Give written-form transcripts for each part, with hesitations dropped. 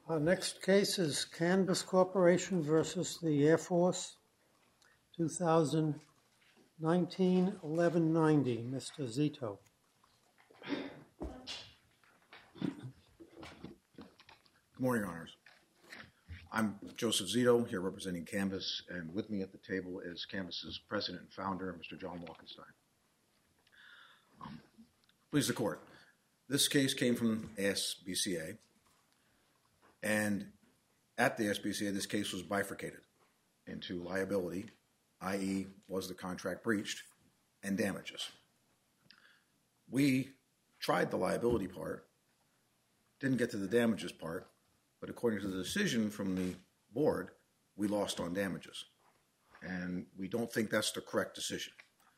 Our next case is Canvas Corporation versus the Air Force, 2019-1190. Mr. Zito. Good morning, Your Honors. I'm Joseph Zito, here representing Canvas, and with me at the table is Canvas's president and founder, Mr. John Walkenstein. Please, the court. This case came from ASBCA, and at the ASBCA, this case was bifurcated into liability, i.e., was the contract breached, and damages. We tried the liability part, didn't get to the damages part, but according to the decision from the board, we lost on damages. And we don't think that's the correct decision.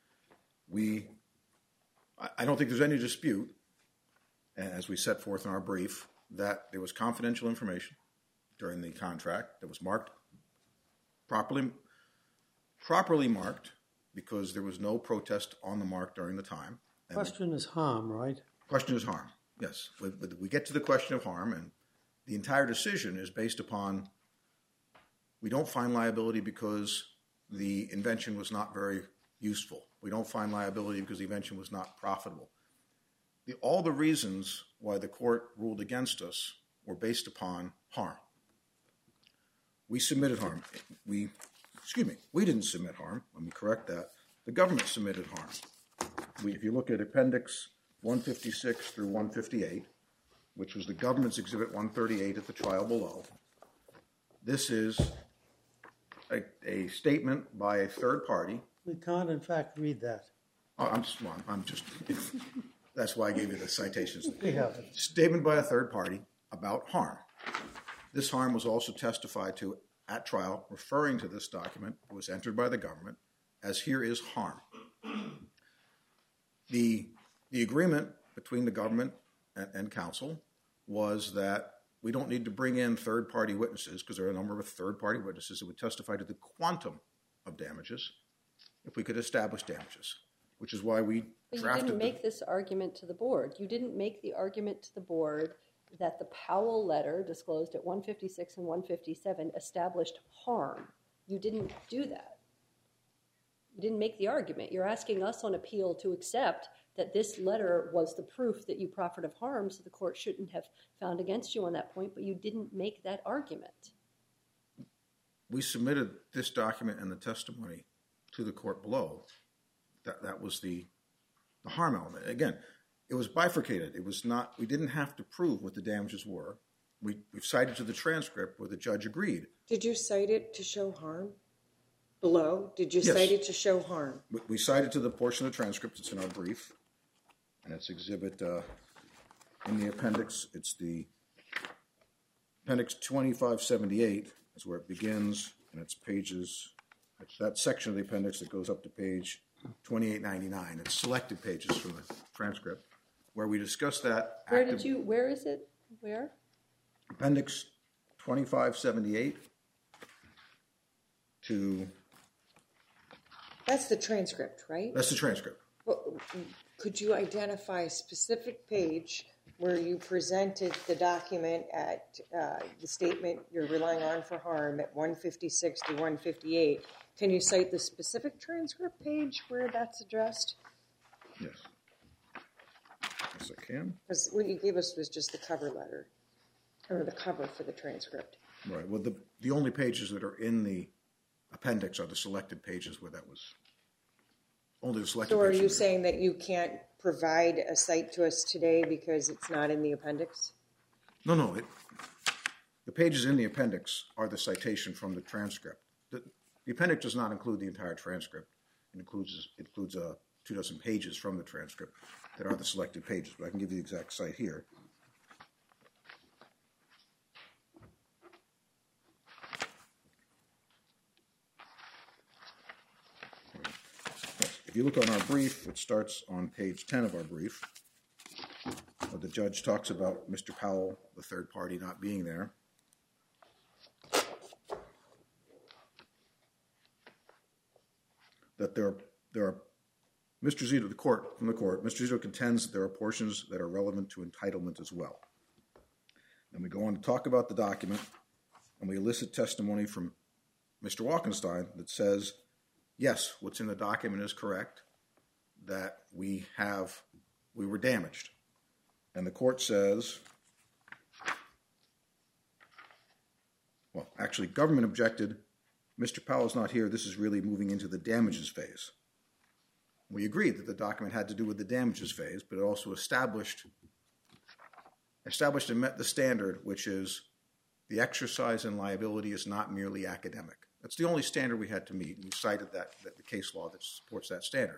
I don't think there's any dispute, as we set forth in our brief, that there was confidential information during the contract that was marked, properly marked, because there was no protest on the mark during the time. And question is harm, right? Question is harm, yes. We get to the question of harm, and the entire decision is based upon we don't find liability because the invention was not very useful. We don't find liability because the invention was not profitable. All the reasons why the court ruled against us were based upon harm. We submitted harm. We didn't submit harm. Let me correct that. The government submitted harm. If you look at Appendix 156 through 158, which was the government's Exhibit 138 at the trial below, this is a statement by a third party. We can't, in fact, read that. Oh, I'm just that's why I gave you the citations. Yeah. Statement by a third party about harm. This harm was also testified to at trial, referring to this document. It was entered by the government as here is harm. The agreement between the government and counsel was that we don't need to bring in third-party witnesses because there are a number of third-party witnesses that would testify to the quantum of damages if we could establish damages, which is why we drafted. But you didn't make this argument to the board. You didn't make the argument to the board that the Powell letter disclosed at 156 and 157 established harm. You didn't do that. You didn't make the argument. You're asking us on appeal to accept that this letter was the proof that you proffered of harm, so the court shouldn't have found against you on that point, but you didn't make that argument. We submitted this document and the testimony to the court below. That was the harm element. Again, it was bifurcated. It was not, we didn't have to prove what the damages were. We've cited to the transcript where the judge agreed. Did you cite it to show harm? Below? Did you Yes. cite it to show harm? We cited to the portion of the transcript that's in our brief, and it's exhibit in the appendix. It's the appendix 2578 is where it begins, and it's pages, it's that section of the appendix that goes up to page 2899. It's selected pages from the transcript where we discuss that. Where is it? Where? Appendix 2578 to... That's the transcript, right? That's the transcript. Well, could you identify a specific page where you presented the document at the statement you're relying on for harm at 156 to 158? Can you cite the specific transcript page where that's addressed? Yes. Yes, I can. Because what you gave us was just the cover letter, or the cover for the transcript. Right. Well, the only pages that are in the appendix are the selected pages where that was only the selected. So are pages. you saying that you can't provide a cite to us today because it's not in the appendix? No. The pages in the appendix are the citation from the transcript. The appendix does not include the entire transcript. It includes 24 pages from the transcript that are the selected pages. But I can give you the exact cite here. If you look on our brief, it starts on page 10 of our brief. Where the judge talks about Mr. Powell, the third party, not being there. That there are Mr. Zito, Mr. Zito contends that there are portions that are relevant to entitlement as well. And we go on to talk about the document, and we elicit testimony from Mr. Walkenstein that says, yes, what's in the document is correct, that we were damaged. And the court says, well, actually, government objected. Mr. Powell's not here. This is really moving into the damages phase. We agreed that the document had to do with the damages phase, but it also established and met the standard, which is the exercise in liability is not merely academic. That's the only standard we had to meet. We cited that the case law that supports that standard.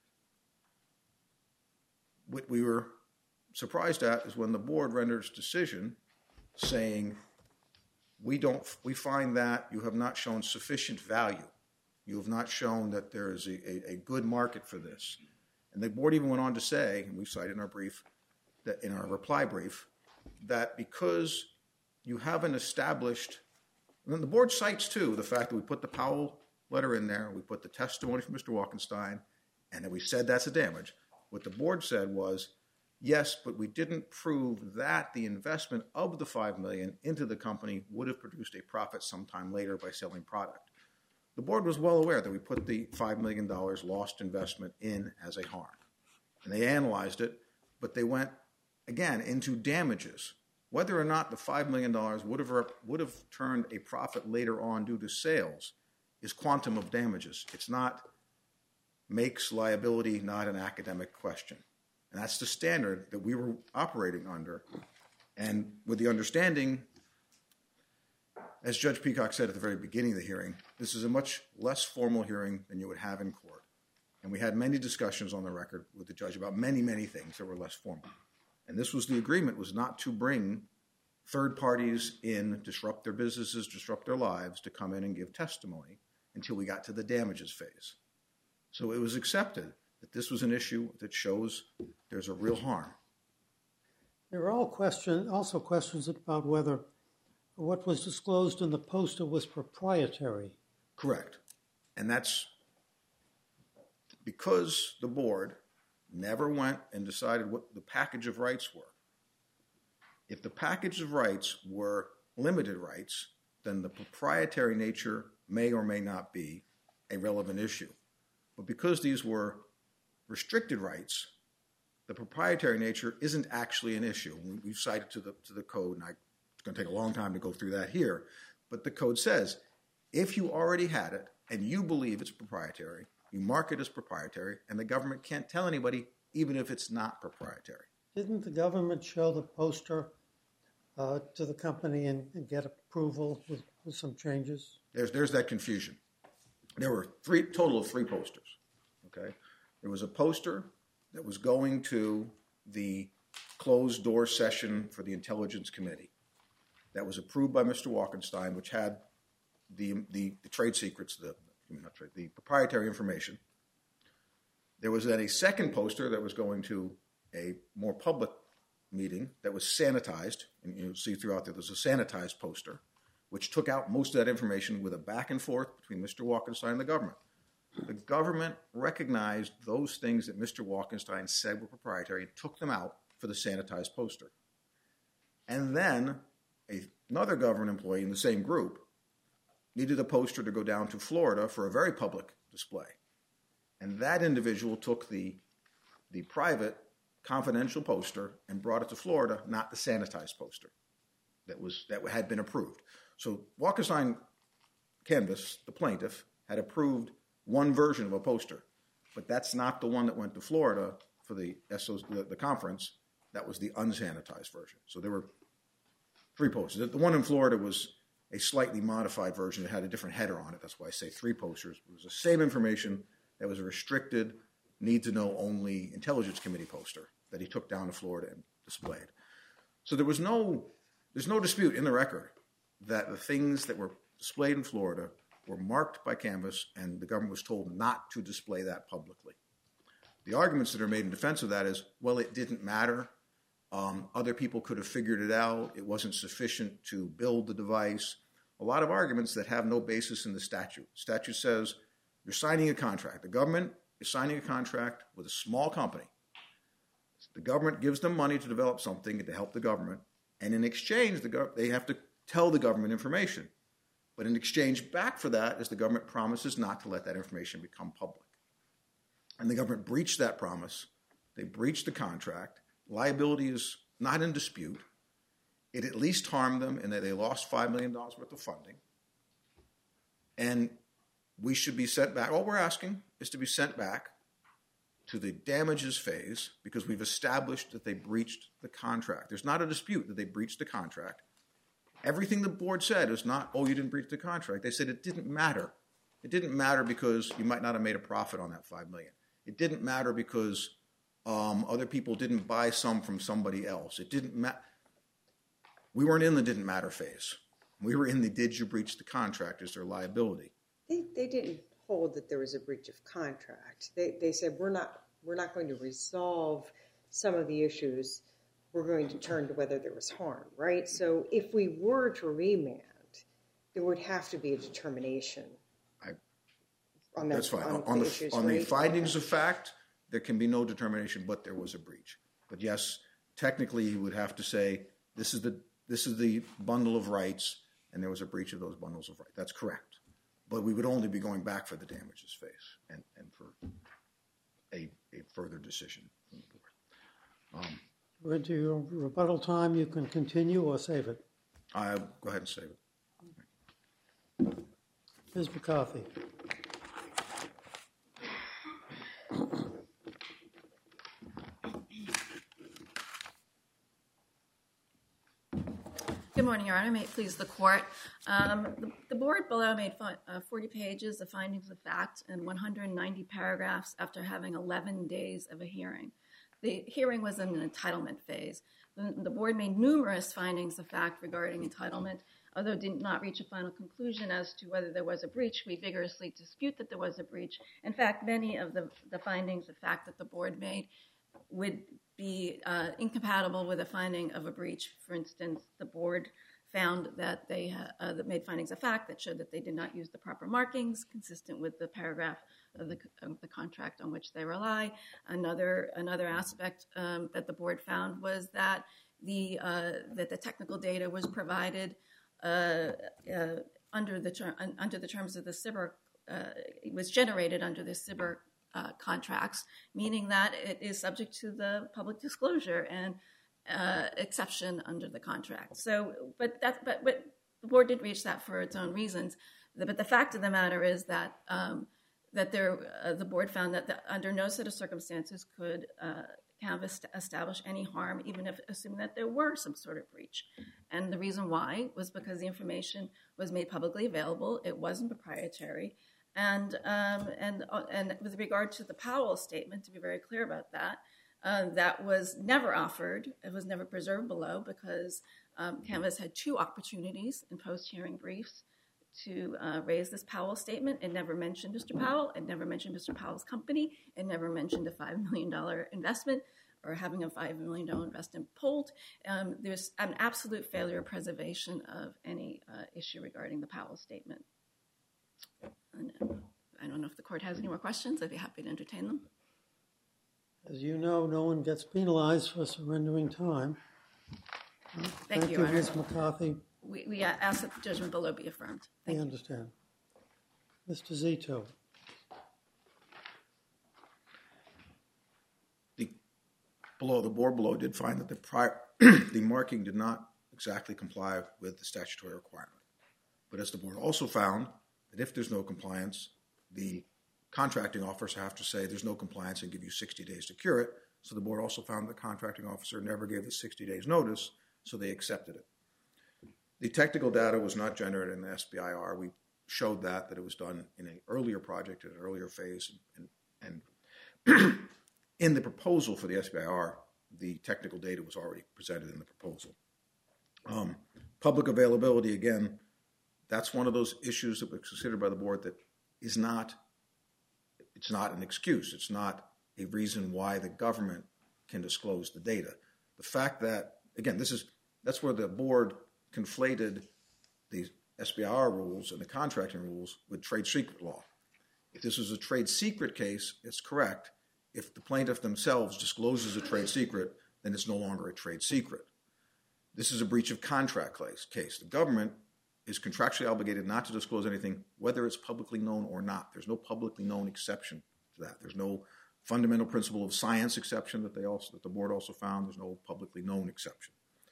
What we were surprised at is when the board renders decision saying, we find that you have not shown sufficient value. You have not shown that there is a good market for this. And the board even went on to say, and we cited in our brief, that in our reply brief, that because you haven't established, and then the board cites too the fact that we put the Powell letter in there, we put the testimony from Mr. Walkenstein, and then we said that's a damage. What the board said was, yes, but we didn't prove that the investment of the $5 million into the company would have produced a profit sometime later by selling product. The board was well aware that we put the $5 million lost investment in as a harm. And they analyzed it, but they went, again, into damages. Whether or not the $5 million would have turned a profit later on due to sales is quantum of damages. It's not makes liability not an academic question. And that's the standard that we were operating under. And with the understanding, as Judge Peacock said at the very beginning of the hearing, this is a much less formal hearing than you would have in court. And we had many discussions on the record with the judge about many, many things that were less formal. And this was the agreement, was not to bring third parties in, disrupt their businesses, disrupt their lives, to come in and give testimony until we got to the damages phase. So it was accepted that this was an issue that shows there's a real harm. There are also questions about whether what was disclosed in the poster was proprietary. Correct. And that's because the board never went and decided what the package of rights were. If the package of rights were limited rights, then the proprietary nature may or may not be a relevant issue. But because these were restricted rights, the proprietary nature isn't actually an issue. We've cited to the code, and it's going to take a long time to go through that here, but the code says if you already had it and you believe it's proprietary, you mark it as proprietary, and the government can't tell anybody even if it's not proprietary. Didn't the government show the poster to the company and get approval with some changes? There's that confusion. There were total of three posters. Okay, there was a poster that was going to the closed door session for the Intelligence Committee that was approved by Mr. Walkenstein, which had the trade secrets, the proprietary information. There was then a second poster that was going to a more public meeting that was sanitized, and you'll see throughout there's a sanitized poster, which took out most of that information with a back and forth between Mr. Walkenstein and the government. The government recognized those things that Mr. Walkenstein said were proprietary and took them out for the sanitized poster. And then another government employee in the same group needed a poster to go down to Florida for a very public display. And that individual took the private confidential poster and brought it to Florida, not the sanitized poster that had been approved. So Walkenstein Canvas, the plaintiff, had approved one version of a poster, but that's not the one that went to Florida for the conference. That was the unsanitized version. So there were three posters. The one in Florida was a slightly modified version. It had a different header on it. That's why I say three posters. It was the same information that was a restricted, need-to-know-only Intelligence Committee poster that he took down to Florida and displayed. So there's no dispute in the record that the things that were displayed in Florida were marked by Canvas, and the government was told not to display that publicly. The arguments that are made in defense of that is, well, it didn't matter. Other people could have figured it out. It wasn't sufficient to build the device. A lot of arguments that have no basis in the statute. The statute says you're signing a contract. The government is signing a contract with a small company. The government gives them money to develop something and to help the government, And in exchange, they have to tell the government information. But in exchange back for that is the government promises not to let that information become public. And the government breached that promise. They breached the contract. Liability is not in dispute. It at least harmed them in that they lost $5 million worth of funding. And we should be sent back. All we're asking is to be sent back to the damages phase because we've established that they breached the contract. There's not a dispute that they breached the contract. Everything the board said is not, oh, you didn't breach the contract. They said it didn't matter. It didn't matter because you might not have made a profit on that $5 million. It didn't matter because other people didn't buy some from somebody else. It didn't matter. We weren't in the didn't matter phase. We were in the did you breach the contract? Is there liability? They didn't hold that there was a breach of contract. They said we're not going to resolve some of the issues. We're going to turn to whether there was harm, right? So if we were to remand, there would have to be a determination. That's fine. On the findings of fact, there can be no determination, but there was a breach. But yes, technically, you would have to say this is the bundle of rights, and there was a breach of those bundles of rights. That's correct. But we would only be going back for the damages phase and for a further decision from the board. We're into your rebuttal time. You can continue or save it. I'll go ahead and save it. Ms. McCarthy. Good morning, Your Honor. May it please the court. The board below made 40 pages of findings of fact and 190 paragraphs after having 11 days of a hearing. The hearing was in an entitlement phase. The board made numerous findings of fact regarding entitlement. Although it did not reach a final conclusion as to whether there was a breach, we vigorously dispute that there was a breach. In fact, many of the findings of fact that the board made would be incompatible with a finding of a breach. For instance, the board found that they made findings of fact that showed that they did not use the proper markings consistent with the paragraph of the contract on which they rely. Another aspect that the board found was that the technical data was provided under the terms of the CBIR. It was generated under the CBIR contracts, meaning that it is subject to the public disclosure and exception under the contract. So, but the board did reach that for its own reasons. But the fact of the matter is that the board found that under no set of circumstances could Canvas establish any harm, even if assuming that there were some sort of breach. And the reason why was because the information was made publicly available. It wasn't proprietary. And with regard to the Powell statement, to be very clear about that, that was never offered. It was never preserved below because Canvas had two opportunities in post-hearing briefs to raise this Powell statement. It never mentioned Mr. Powell. It never mentioned Mr. Powell's company. It never mentioned a $5 million investment or having a $5 million investment pulled. There's an absolute failure of preservation of any issue regarding the Powell statement. And I don't know if the court has any more questions. I'd be happy to entertain them. As you know, no one gets penalized for surrendering time. Thank you, Your Honor. Ms. McCarthy. We ask that the judgment below be affirmed. Thank you. I understand. Mr. Zito. The board below did find that the marking did not exactly comply with the statutory requirement. But as the board also found that if there's no compliance, the contracting officer have to say there's no compliance and give you 60 days to cure it. So the board also found the contracting officer never gave the 60 days notice, so they accepted it. The technical data was not generated in the SBIR. We showed that it was done in an earlier project, at an earlier phase. And in the proposal for the SBIR, the technical data was already presented in the proposal. Public availability, again, that's one of those issues that was considered by the board that is not, it's not an excuse. It's not a reason why the government can disclose the data. The fact that, again, that's where the board conflated the SBIR rules and the contracting rules with trade secret law. If this was a trade secret case, it's correct. If the plaintiff themselves discloses a trade secret, then it's no longer a trade secret. this is a breach of contract case. The government is contractually obligated not to disclose anything, whether it's publicly known or not. There's no publicly known exception to that. There's no fundamental principle of science exception that the board also found. There's no publicly known exception.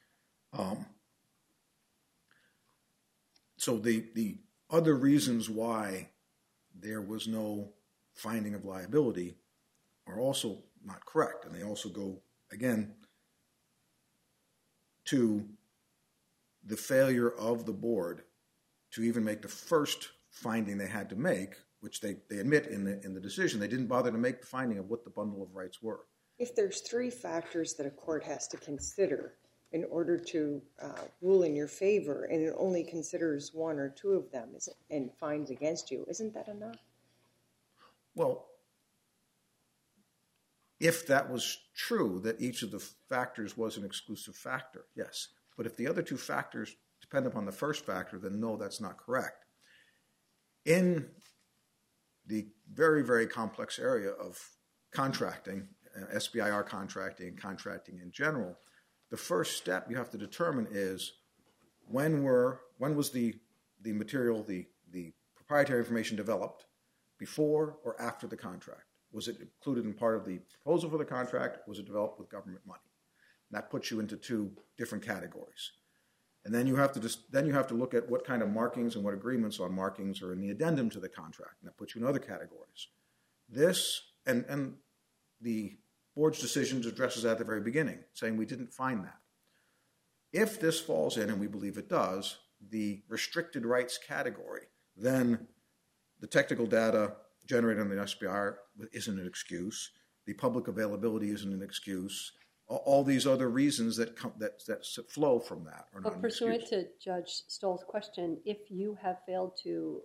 So the other reasons why there was no finding of liability are also not correct, and they also go, again, to the failure of the board to even make the first finding they had to make, which they admit in the decision. They didn't bother to make the finding of what the bundle of rights were. If there's three factors that a court has to consider in order to rule in your favor, and it only considers one or two of them and finds against you, isn't that enough? Well, if that was true, that each of the factors was an exclusive factor, yes. But if the other two factors depend upon the first factor, then no, that's not correct. In the very, very complex area of contracting, SBIR contracting, and contracting in general, the first step you have to determine is when was the material, the proprietary information developed, before or after the contract? Was it included in part of the proposal for the contract? Was it developed with government money? And that puts you into two different categories. And then you have to look at what kind of markings and what agreements on markings are in the addendum to the contract. And that puts you in other categories. This, and the board's decision addresses that at the very beginning, saying we didn't find that. If this falls in, and we believe it does, the restricted rights category, then the technical data generated on the SBIR isn't an excuse. The public availability isn't an excuse. All these other reasons that flow from that are not an excuse. Pursuant to Judge Stoll's question, if you have failed to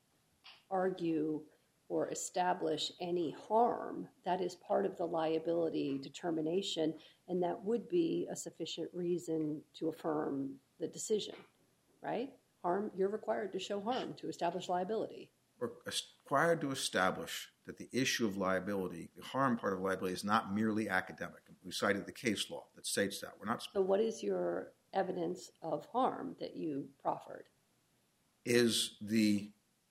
argue or establish any harm, that is part of the liability determination, and that would be a sufficient reason to affirm the decision, right? Harm, you're required to show harm to establish liability. We're required to establish that the issue of liability, the harm part of liability, is not merely academic. We cited the case law that states that. We're not. So what is your evidence of harm that you proffered? Is the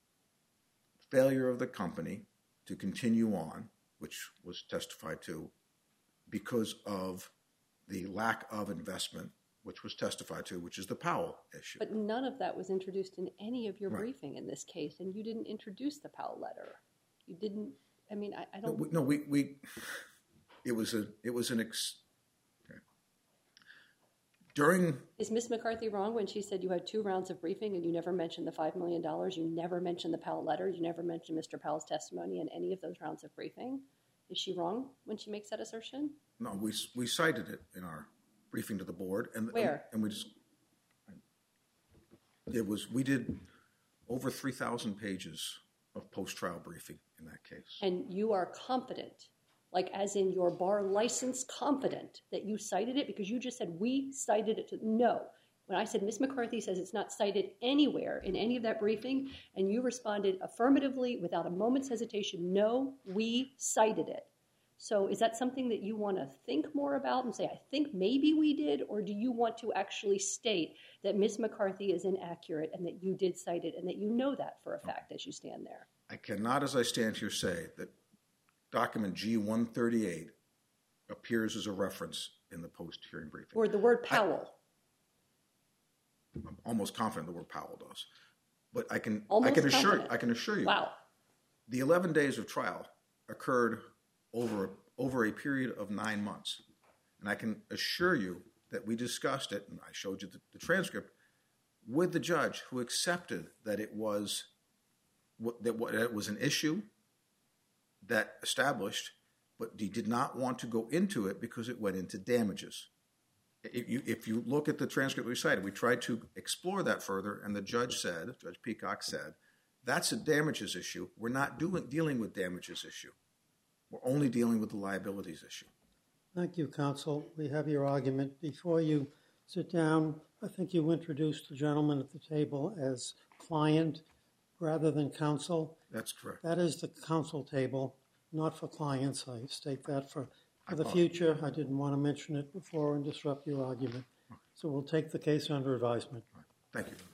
failure of the company to continue on, which was testified to, because of the lack of investment, which was testified to, which is the Powell issue. But none of that was introduced in any of your briefing in this case, and you didn't introduce the Powell letter. You didn't. I mean, I don't. It was during. Is Ms. McCarthy wrong when she said you had 2 rounds of briefing and you never mentioned the $5 million? You never mentioned the Powell letter. You never mentioned Mr. Powell's testimony in any of those rounds of briefing. Is she wrong when she makes that assertion? No, we cited it in our briefing to the board, and where? And we just we did over 3,000 pages of post-trial briefing in that case. And you are confident, like as in your bar license confident, that you cited it? Because you just said we cited it. No. When I said Ms. McCarthy says it's not cited anywhere in any of that briefing, and you responded affirmatively without a moment's hesitation, no, we cited it. So is that something that you want to think more about and say, I think maybe we did, or do you want to actually state that Ms. McCarthy is inaccurate and that you did cite it and that you know that for a fact as you stand there? I cannot, as I stand here, say that document G138 appears as a reference in the post-hearing briefing. Or the word Powell. I'm almost confident the word Powell does. But I can assure you, wow, the 11 days of trial occurred over a period of 9 months. And I can assure you that we discussed it, and I showed you the transcript, with the judge who accepted that it was an issue that established, but he did not want to go into it because it went into damages. If you look at the transcript we cited, we tried to explore that further, and the judge said, Judge Peacock said, that's a damages issue. We're not dealing with damages issue. We're only dealing with the liabilities issue. Thank you, counsel. We have your argument. Before you sit down, I think you introduced the gentleman at the table as client rather than counsel. That's correct. That is the counsel table, not for clients. I state that for the future. I didn't want to mention it before and disrupt your argument. So we'll take the case under advisement. Thank you.